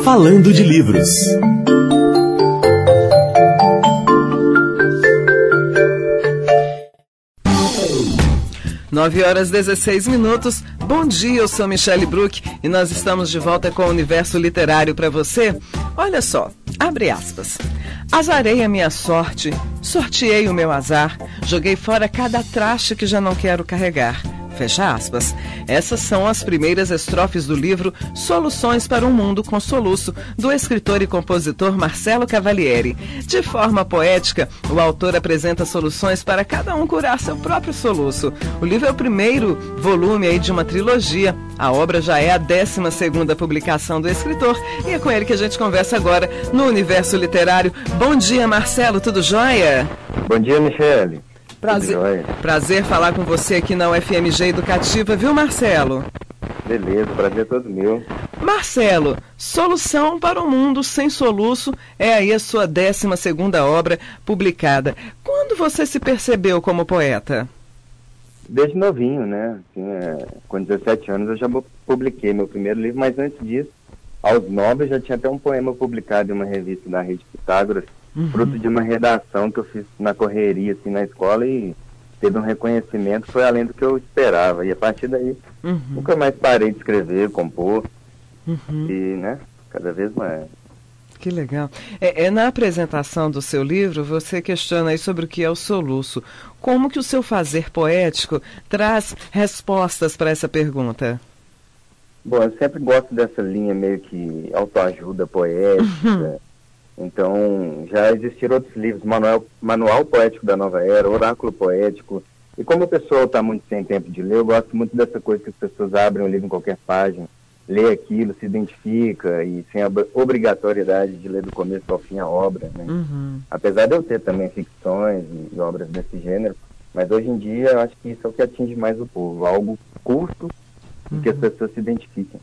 Falando de Livros. Nove horas 16 minutos. Bom dia, eu sou Michele Bruck e nós estamos de volta com o Universo Literário para você. Olha só, abre aspas. Azarei a minha sorte, sorteei o meu azar, joguei fora cada traste que já não quero carregar. Fecha aspas. Essas são as primeiras estrofes do livro Soluções para um Mundo com Soluço, do escritor e compositor Marcelo Cavalieri. De forma poética, o autor apresenta soluções para cada um curar seu próprio soluço. O livro é o primeiro volume aí de uma trilogia. A obra já é a 12ª publicação do escritor e é com ele que a gente conversa agora no Universo Literário. Bom dia, Marcelo, tudo jóia? Bom dia, Michele. Prazer falar com você aqui na UFMG Educativa, viu, Marcelo? Beleza, prazer é todo meu. Marcelo, Solução para um Mundo Sem Soluço é aí a sua 12ª obra publicada. Quando você se percebeu como poeta? Desde novinho, né? Assim, com 17 anos eu já publiquei meu primeiro livro, mas antes disso, aos 9 eu já tinha até um poema publicado em uma revista da Rede Pitágoras, fruto de uma redação que eu fiz na correria, assim, na escola, e teve um reconhecimento, foi além do que eu esperava. E a partir daí, nunca mais parei de escrever, compor, e, né, cada vez mais. Que legal. Na apresentação do seu livro, você questiona aí sobre o que é o soluço. Como que o seu fazer poético traz respostas para essa pergunta? Bom, eu sempre gosto dessa linha meio que autoajuda poética. Então, já existiram outros livros, Manual Poético da Nova Era, Oráculo Poético. E como o pessoal está muito sem tempo de ler, eu gosto muito dessa coisa que as pessoas abrem um livro em qualquer página, lê aquilo, se identifica e sem a obrigatoriedade de ler do começo ao fim a obra, né? Apesar de eu ter também ficções e obras desse gênero, mas hoje em dia eu acho que isso é o que atinge mais o povo, algo curto e que as pessoas se identifiquem.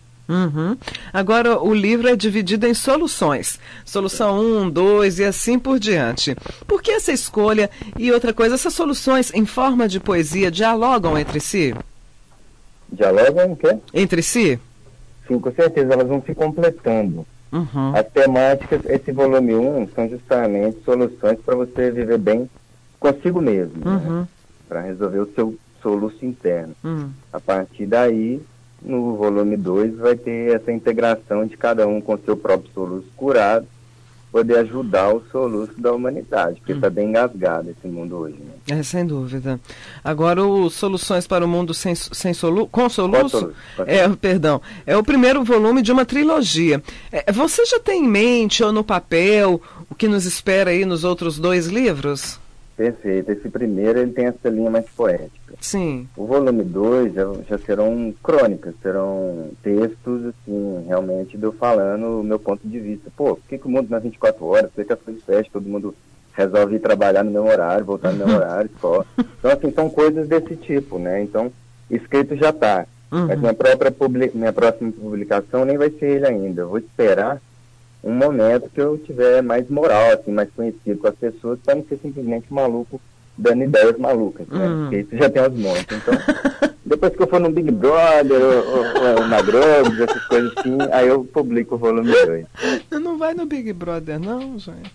Agora, o livro é dividido em soluções. Solução 1, 2 e assim por diante. Por que essa escolha? E outra coisa, essas soluções em forma de poesia dialogam entre si? Dialogam o quê? Entre si? Sim, com certeza, elas vão se completando. As temáticas, esse volume 1, são justamente soluções para você viver bem consigo mesmo, né? Para resolver o seu soluço interno. A partir daí, no volume 2 vai ter essa integração de cada um com seu próprio soluço curado, poder ajudar o soluço da humanidade, porque está bem engasgado esse mundo hoje, né? Sem dúvida. Agora, o Soluções para o Mundo com Soluço? Perdão, é o primeiro volume de uma trilogia. Você já tem em mente ou no papel o que nos espera aí nos outros 2 livros? Perfeito. Esse primeiro ele tem essa linha mais poética. Sim. O volume 2 já serão crônicas, serão textos, assim, realmente, de eu falando o meu ponto de vista. Por que o mundo não é 24 horas? Por que as coisas fecham? Todo mundo resolve ir trabalhar no mesmo horário, voltar no mesmo horário, só. Então, assim, são coisas desse tipo, né? Então, escrito já está. Mas minha próxima publicação nem vai ser ele ainda. Eu vou esperar um momento que eu tiver mais moral, assim, mais conhecido com as pessoas, para não ser simplesmente maluco dando ideias malucas, né? Porque isso já tem aos montes. Então, depois que eu for no Big Brother ou na Globo, essas coisas assim, aí eu publico o volume 2. Não vai no Big Brother, não, gente.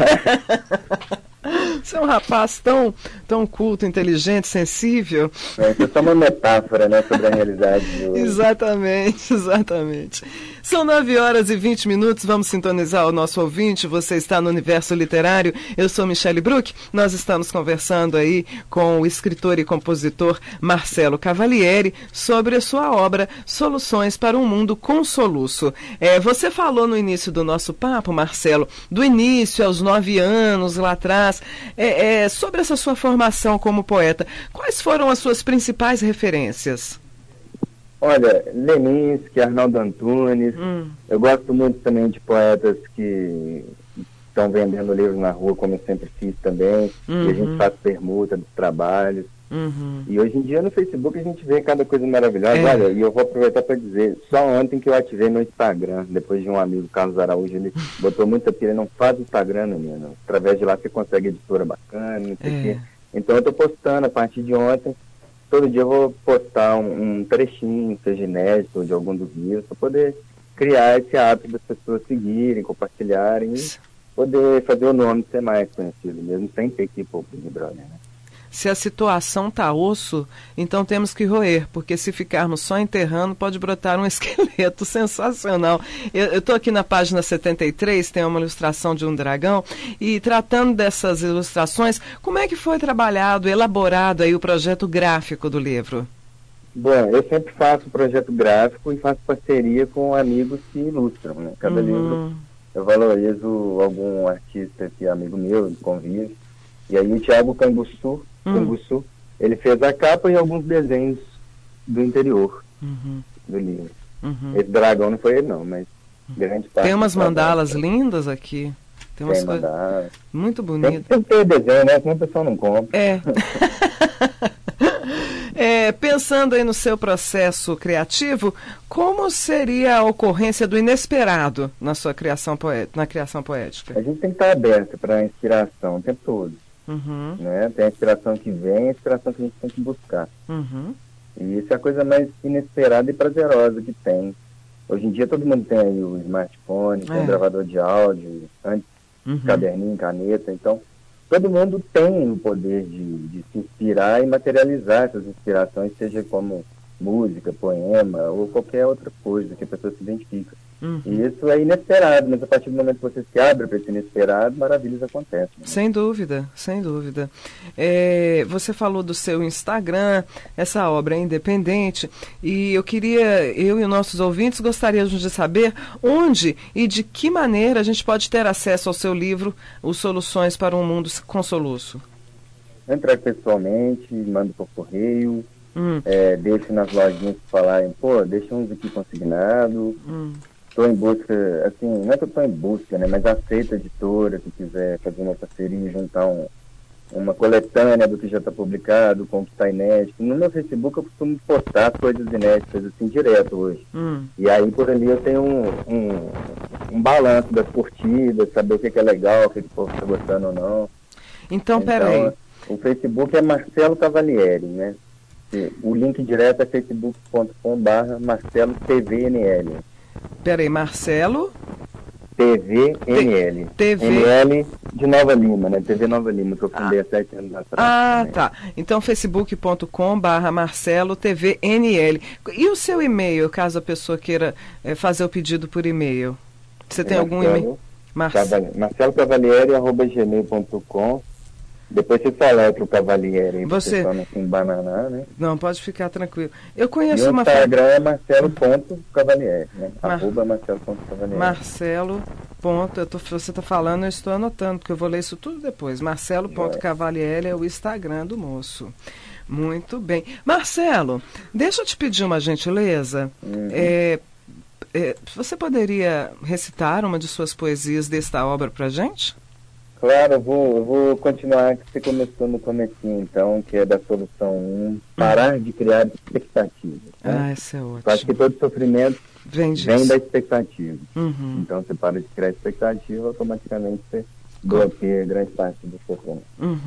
Você é um rapaz tão culto, inteligente, sensível. Isso é só uma metáfora, né, sobre a realidade de hoje. Exatamente. São 9 horas e 20 minutos, vamos sintonizar o nosso ouvinte. Você está no Universo Literário, eu sou Michele Bruck. Nós estamos conversando aí com o escritor e compositor Marcelo Cavalieri sobre a sua obra Soluções para um Mundo com Soluço. Você falou no início do nosso papo, Marcelo, do início aos 9 anos, lá atrás, sobre essa sua formação como poeta. Quais foram as suas principais referências? Olha, Leminski, Arnaldo Antunes. Eu gosto muito também de poetas que estão vendendo livros na rua, como eu sempre fiz também. E a gente faz permuta dos trabalhos. E hoje em dia no Facebook a gente vê cada coisa maravilhosa. Olha, e eu vou aproveitar para dizer, só ontem que eu ativei meu Instagram, depois de um amigo, Carlos Araújo, ele botou muita pilha, não faz Instagram, menino. Através de lá você consegue editora bacana, não sei o quê. Então eu tô postando a partir de ontem. Todo dia eu vou postar um trechinho, seja inédito, de algum dos livros, para poder criar esse hábito das pessoas seguirem, compartilharem e poder fazer o nome ser mais conhecido, mesmo sem ter que ir pro Big Brother, né? Se a situação tá osso, então temos que roer, porque se ficarmos só enterrando, pode brotar um esqueleto sensacional. Eu estou aqui na página 73, tem uma ilustração de um dragão, e tratando dessas ilustrações, como é que foi trabalhado, elaborado aí o projeto gráfico do livro? Bom, eu sempre faço projeto gráfico e faço parceria com amigos que ilustram, né? Cada livro eu valorizo algum artista que é amigo meu, convive. E aí o Thiago Canguçu, ele fez a capa e alguns desenhos do interior do livro. Esse dragão não foi ele não, mas grande parte. Tem umas mandalas lindas aqui. Tem umas coisas mandalas. Muito bonitas. Tem que ter desenho, né? Senão o pessoal não compra. Pensando aí no seu processo criativo, como seria a ocorrência do inesperado na sua criação poética? A gente tem que estar aberto para a inspiração o tempo todo. Né? Tem a inspiração que vem e a inspiração que a gente tem que buscar. E isso é a coisa mais inesperada e prazerosa que tem. Hoje em dia todo mundo tem aí o smartphone, tem o gravador de áudio, antes caderninho, caneta, então todo mundo tem o poder de se inspirar e materializar essas inspirações, seja como música, poema ou qualquer outra coisa que a pessoa se identifica. E isso é inesperado, mas a partir do momento que você se abre para esse inesperado, maravilhas acontecem. Né? Sem dúvida, sem dúvida. Você falou do seu Instagram, essa obra é independente, e eu e os nossos ouvintes gostaríamos de saber onde e de que maneira a gente pode ter acesso ao seu livro, Os Soluções para um Mundo com Soluço. Entrar pessoalmente, mando por correio, deixo nas lojinhas que falarem, deixa uns aqui consignado. Estou em busca, assim, não é que eu estou em busca, né, mas aceito a editora que quiser fazer uma parceria e juntar uma coletânea do que já está publicado, com o que está inédito. No meu Facebook eu costumo postar coisas inéditas, assim, direto hoje. E aí por ali eu tenho um balanço das curtidas, saber o que é legal, o que o povo está gostando ou não. Então, peraí. O Facebook é Marcelo Cavalieri, né? O link direto é facebook.com/MarceloTVNL. Peraí, Marcelo? TVNL. NL de Nova Lima, né? TV Nova Lima, que eu fundei há 7 anos atrás. Tá. Então, facebook.com/MarceloTVNL. E o seu e-mail, caso a pessoa queira fazer o pedido por e-mail? Você tem algum e-mail? marcelocavalieri@gmail.com. Depois você soletra o Cavalieri aí, você não se embananar, né? Não, pode ficar tranquilo. Eu conheço e o Instagram é marcelo.cavalieri, né? @marcelo.cavalieri. Marcelo. Você está falando, eu estou anotando, porque eu vou ler isso tudo depois. Marcelo.cavalieri é o Instagram do moço. Muito bem. Marcelo, deixa eu te pedir uma gentileza. Você poderia recitar uma de suas poesias desta obra para a gente? Claro, eu vou continuar que você começou no comecinho, então, que é da solução 1, parar de criar expectativas. Né? Essa é ótima. Eu acho que todo sofrimento vem da expectativa. Então, você para de criar expectativa, automaticamente você bloqueia grande parte do sofrimento.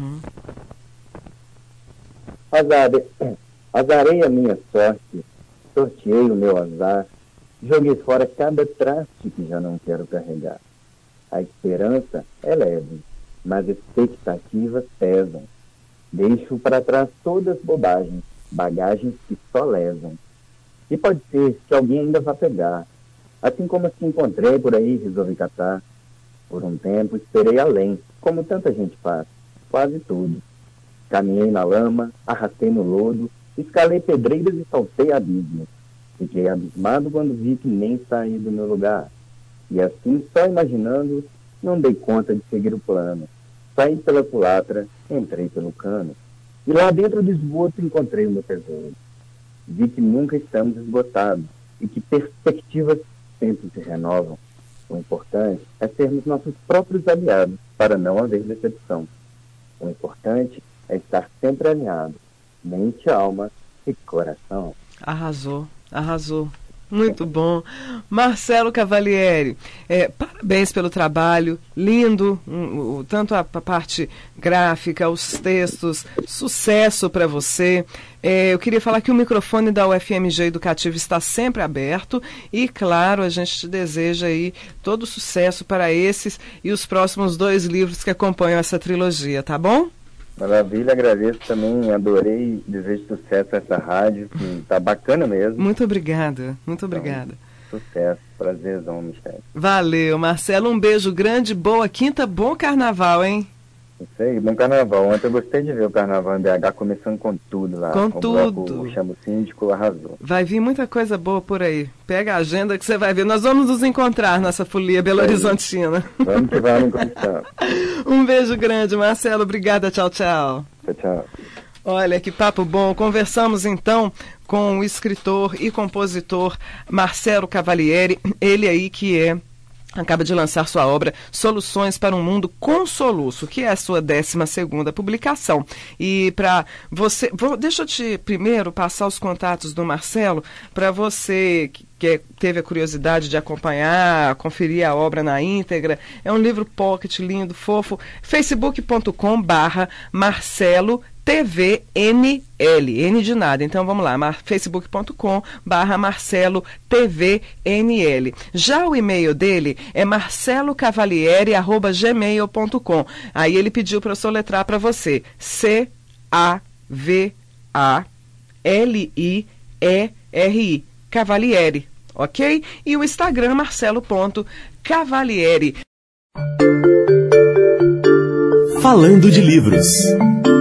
Azarei a minha sorte, sorteei o meu azar, joguei fora cada traste que já não quero carregar. A esperança é leve, mas expectativas pesam. Deixo para trás todas as bobagens, bagagens que só lesam. E pode ser que alguém ainda vá pegar. Assim como as que encontrei por aí, resolvi catar. Por um tempo esperei além, como tanta gente faz, quase tudo. Caminhei na lama, arrastei no lodo, escalei pedreiras e saltei abismos. Fiquei abismado quando vi que nem saí do meu lugar. E assim, só imaginando, não dei conta de seguir o plano. Saí pela culatra, entrei pelo cano. E lá dentro do esgoto encontrei o meu tesouro. Vi que nunca estamos esgotados e que perspectivas sempre se renovam. O importante é sermos nossos próprios aliados para não haver decepção. O importante é estar sempre alinhado, mente, alma e coração. Arrasou, arrasou. Muito bom. Marcelo Cavalieri, parabéns pelo trabalho, lindo, tanto a parte gráfica, os textos, sucesso para você. Eu queria falar que o microfone da UFMG Educativa está sempre aberto e, claro, a gente te deseja aí todo sucesso para esses e os próximos 2 livros que acompanham essa trilogia, tá bom? Maravilha, agradeço também, adorei, desejo sucesso a essa rádio, que tá bacana mesmo. Muito obrigada, muito obrigada. Então, sucesso, prazerzão, Michele. Valeu, Marcelo, um beijo grande, boa quinta, bom carnaval, hein? Isso aí, bom carnaval. Ontem eu gostei de ver o carnaval em BH começando com tudo lá. Com o tudo. Bloco Chama o Síndico arrasou. Vai vir muita coisa boa por aí. Pega a agenda que você vai ver. Nós vamos nos encontrar nessa folia Belo Horizontina. Vamos que vamos encontrar. Um beijo grande, Marcelo. Obrigada. Tchau, tchau. Tchau, tchau. Olha, que papo bom. Conversamos então com o escritor e compositor Marcelo Cavalieri. Ele aí que acaba de lançar sua obra Soluções para um Mundo com Soluço, que é a sua 12ª publicação. E para você, deixa eu te primeiro passar os contatos do Marcelo, para você que teve a curiosidade de acompanhar, conferir a obra na íntegra. É um livro pocket, lindo, fofo. facebook.com/Marcelo TVNL, N de nada. Então vamos lá, facebook.com/Marcelo TVNL. Já o e-mail dele é marcelocavalieri@gmail.com. Aí ele pediu para eu soletrar para você: CAVALIERI, Cavalieri, ok? E o Instagram marcelo.cavalieri. Falando de livros.